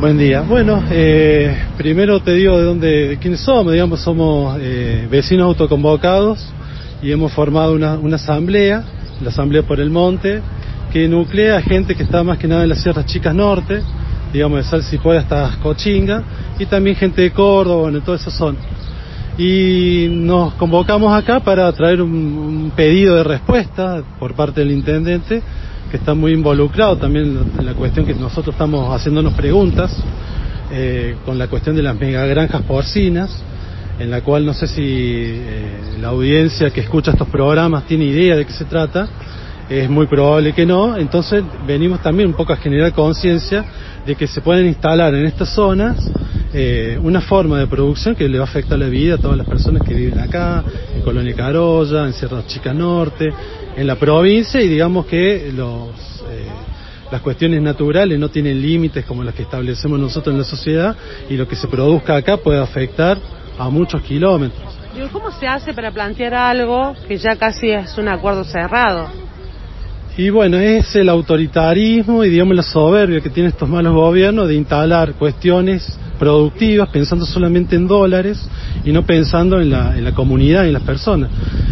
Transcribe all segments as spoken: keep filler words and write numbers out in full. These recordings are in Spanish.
Buen día. Bueno, eh, primero te digo de dónde, de quiénes somos. Digamos, somos eh, vecinos autoconvocados y hemos formado una, una asamblea, la Asamblea por el Monte, que nuclea gente que está más que nada en las Sierras Chicas Norte, digamos de Salsipuela hasta Cochinga, y también gente de Córdoba, bueno, en toda esa zona. Y nos convocamos acá para traer un, un pedido de respuesta por parte del intendente, que está muy involucrado también en la cuestión que nosotros estamos haciéndonos preguntas, eh, con la cuestión de las megagranjas porcinas, en la cual no sé si eh, la audiencia que escucha estos programas tiene idea de qué se trata. Es muy probable que no. Entonces venimos también un poco a generar conciencia de que se pueden instalar en estas zonas eh, una forma de producción que le va a afectar la vida a todas las personas que viven acá, en Colonia Carolla, en Sierra Chica Norte, en la provincia, y digamos que los eh, las cuestiones naturales no tienen límites como las que establecemos nosotros en la sociedad, y lo que se produzca acá puede afectar a muchos kilómetros. Digo, ¿cómo se hace para plantear algo que ya casi es un acuerdo cerrado? Y bueno, es el autoritarismo y digamos la soberbia que tienen estos malos gobiernos de instalar cuestiones productivas pensando solamente en dólares y no pensando en la, en la comunidad y en las personas.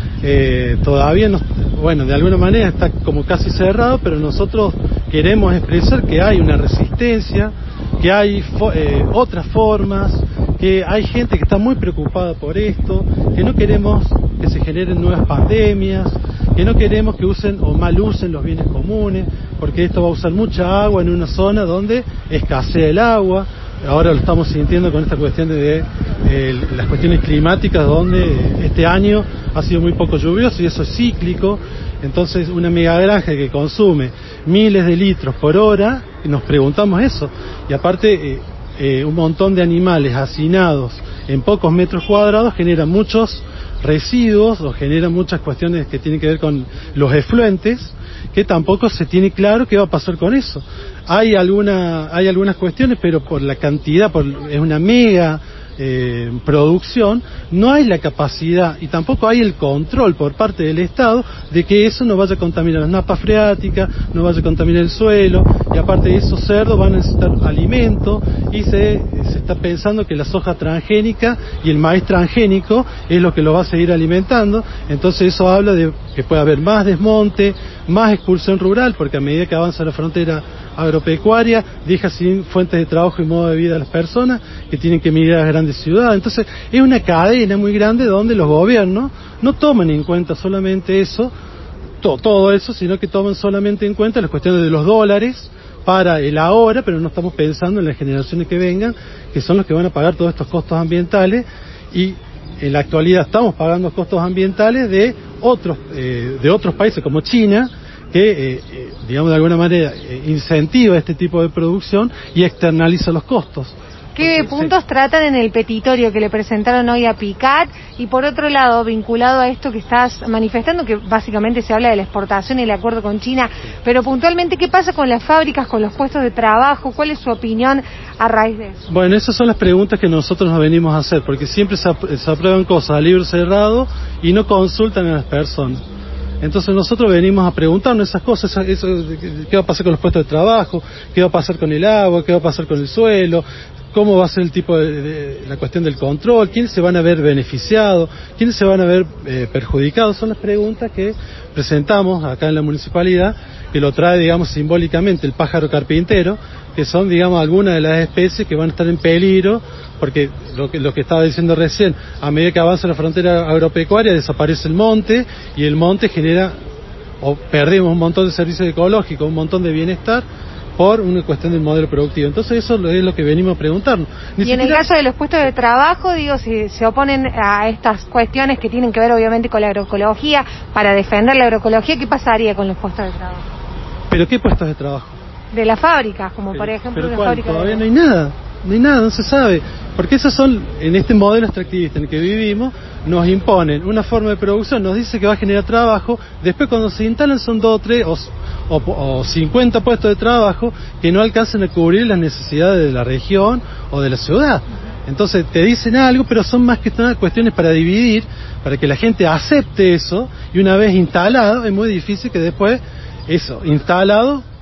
Eh, todavía, no, bueno, de alguna manera está como casi cerrado, pero nosotros queremos expresar que hay una resistencia, que hay fo eh, otras formas, que hay gente que está muy preocupada por esto, que no queremos que se generen nuevas pandemias, que no queremos que usen o mal usen los bienes comunes, porque esto va a usar mucha agua en una zona donde escasea el agua. Ahora lo estamos sintiendo con esta cuestión de, de, de las cuestiones climáticas, donde este año ha sido muy poco lluvioso y eso es cíclico. Entonces una megagranja que consume miles de litros por hora, nos preguntamos eso. Y aparte eh, eh, un montón de animales hacinados en pocos metros cuadrados generan muchos residuos o genera muchas cuestiones que tienen que ver con los efluentes, que tampoco se tiene claro qué va a pasar con eso. Hay alguna, hay algunas cuestiones, pero por la cantidad, por, es una mega eh, producción, no hay la capacidad y tampoco hay el control por parte del Estado de que eso no vaya a contaminar las napas freáticas, no vaya a contaminar el suelo, y aparte de esos cerdos van a necesitar alimento, y se, se está pensando que la soja transgénica y el maíz transgénico es lo que lo va a seguir alimentando. Entonces eso habla de que puede haber más desmonte, más expulsión rural, porque a medida que avanza la frontera agropecuaria deja sin fuentes de trabajo y modo de vida a las personas que tienen que emigrar a las grandes ciudades. Entonces es una cadena muy grande donde los gobiernos no toman en cuenta solamente eso, to, todo eso, sino que toman solamente en cuenta las cuestiones de los dólares para el ahora, pero no estamos pensando en las generaciones que vengan, que son los que van a pagar todos estos costos ambientales. Y en la actualidad estamos pagando costos ambientales de otros eh, de otros países como China, que, eh, eh, digamos de alguna manera, eh, incentiva este tipo de producción y externaliza los costos. ¿Qué Porque, puntos sí. tratan en el petitorio que le presentaron hoy a Picat? Y por otro lado, vinculado a esto que estás manifestando, que básicamente se habla de la exportación y el acuerdo con China, pero puntualmente, ¿qué pasa con las fábricas, con los puestos de trabajo? ¿Cuál es su opinión a raíz de eso? Bueno, esas son las preguntas que nosotros nos venimos a hacer, porque siempre se, ap se aprueban cosas a libro cerrado y no consultan a las personas. Entonces nosotros venimos a preguntarnos esas cosas, eso, qué va a pasar con los puestos de trabajo, qué va a pasar con el agua, qué va a pasar con el suelo, cómo va a ser el tipo de, de la cuestión del control, quiénes se van a ver beneficiados, quiénes se van a ver eh, perjudicados. Son las preguntas que presentamos acá en la municipalidad, que lo trae, digamos, simbólicamente el pájaro carpintero, que son, digamos, algunas de las especies que van a estar en peligro, porque lo que, lo que estaba diciendo recién, a medida que avanza la frontera agropecuaria desaparece el monte, y el monte genera, o perdemos un montón de servicios ecológicos, un montón de bienestar, por una cuestión del modelo productivo. Entonces eso es lo que venimos a preguntarnos. Ni y siquiera... en el caso de los puestos de trabajo, digo, si se oponen a estas cuestiones que tienen que ver obviamente con la agroecología, para defender la agroecología, ¿qué pasaría con los puestos de trabajo? ¿Pero qué puestos de trabajo? De las fábricas, como pero, por ejemplo pero una ¿cuál? fábrica Todavía de... no hay nada, no hay nada, no se sabe, porque esos son, en este modelo extractivista en el que vivimos, nos imponen una forma de producción, nos dice que va a generar trabajo, después cuando se instalan son dos o tres o, o, o cincuenta puestos de trabajo que no alcanzan a cubrir las necesidades de la región o de la ciudad. Entonces te dicen algo, pero son más que nada cuestiones para dividir, para que la gente acepte eso, y una vez instalado es muy difícil que después eso, instalado,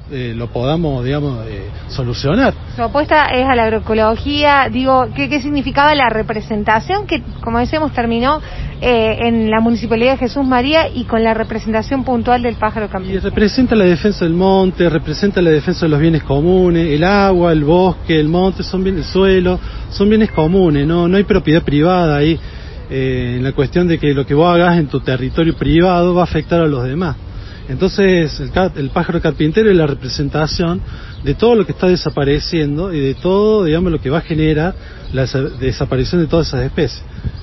eh, lo podamos, digamos, eh, solucionar. Su apuesta es a la agroecología. Digo, ¿qué, qué significaba la representación que, como decíamos, terminó eh, en la Municipalidad de Jesús María y con la representación puntual del pájaro Y campesino? representa la defensa del monte, representa la defensa de los bienes comunes, el agua, el bosque, el monte, son bienes, el suelo, son bienes comunes, no, no hay propiedad privada ahí, eh, en la cuestión de que lo que vos hagas en tu territorio privado va a afectar a los demás. Entonces el, el pájaro carpintero es la representación de todo lo que está desapareciendo y de todo, digamos, lo que va a generar la desaparición de todas esas especies.